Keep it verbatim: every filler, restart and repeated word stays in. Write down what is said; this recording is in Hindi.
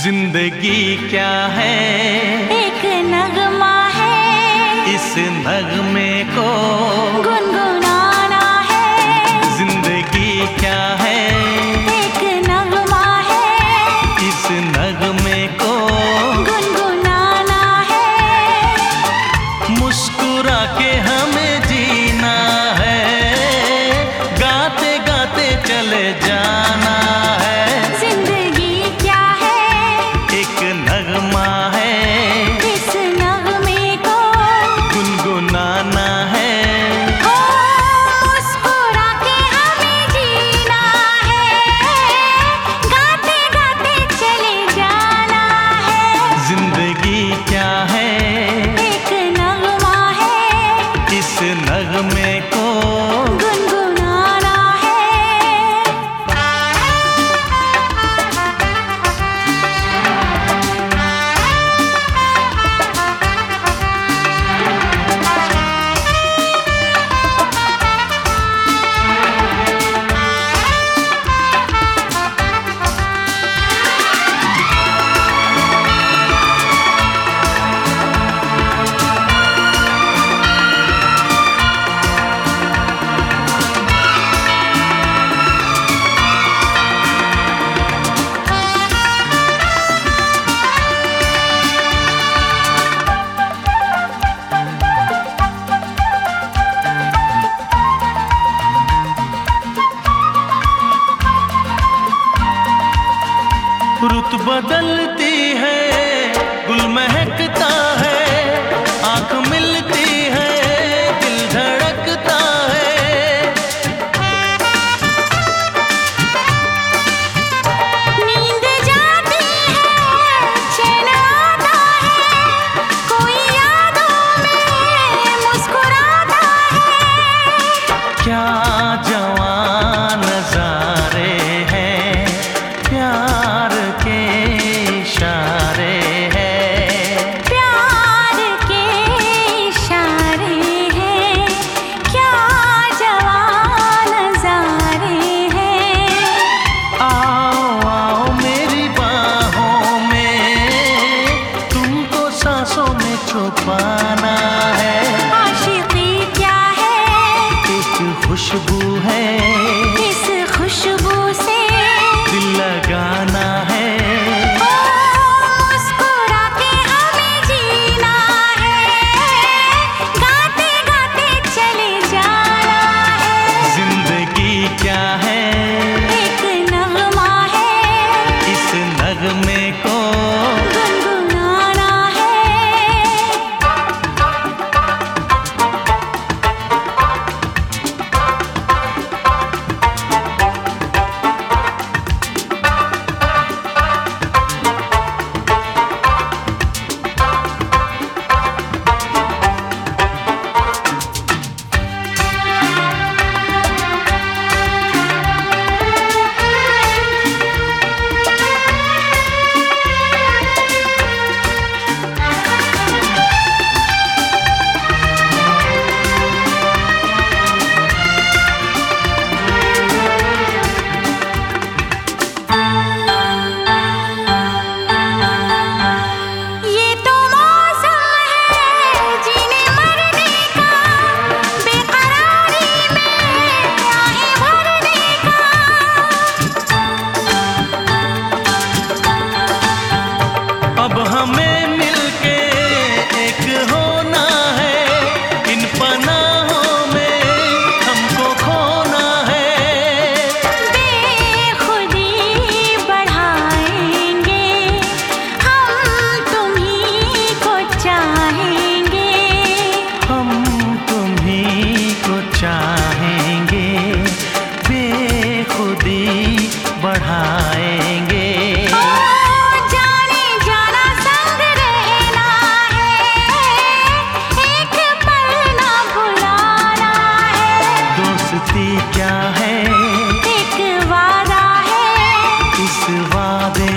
जिंदगी क्या है, एक नगमा है, इस नगमे को गुनगुनाना है। जिंदगी क्या है, एक नगमा है, इस नगमे को गुनगुनाना है। मुस्कुरा के हमें जीना है, गाते गाते चले जाना है। जिंदगी क्या है, एक नगमा है, इस नगमे को गुनगुनाना है। ओ, मुस्कुरा के हमें जीना है, गाते गाते चले जाना है। जिंदगी क्या है, एक नगमा है, इस नगमे को गुनगुनाना है। रुत बदलती है, गुल महकता है, आंख मिलती है, दिल धड़कता है। नींद जाती है, चैन आता है, कोई यादों में मुस्कुराता है। क्या जवान नजारे हैं, प्यार के इशारे हैं। प्यार के इशारे हैं, क्या जवान नज़ारे हैं। आओ आओ मेरी बाहों में, तुमको सांसों में छुपाना है। आशिकी क्या है, एक खुशबू है, इस खुशबू से दिल लगाना है। ओ, मुस्कुरा के हमें जीना है, गाते गाते चले जाना है। जिंदगी क्या है, एक नगमा है, इस नगमे को गुनगुनाना है। ये तो मौसम है जीने मरने का, बेकरारी में आहें भरने का। अब हमें मिलके एक होना है, इन पनाहों में हमको खोना है। बेखुदी बढ़ाएंगे, हम तुम्हीं को चाहेंगे। हम तुम्हीं को चाहेंगे, बेखुदी बढ़ाएंगे। ओ, जाने जाना संग रहना है, एक पल ना भुलाना है। दोस्ती क्या है, एक वादा है, इस वादे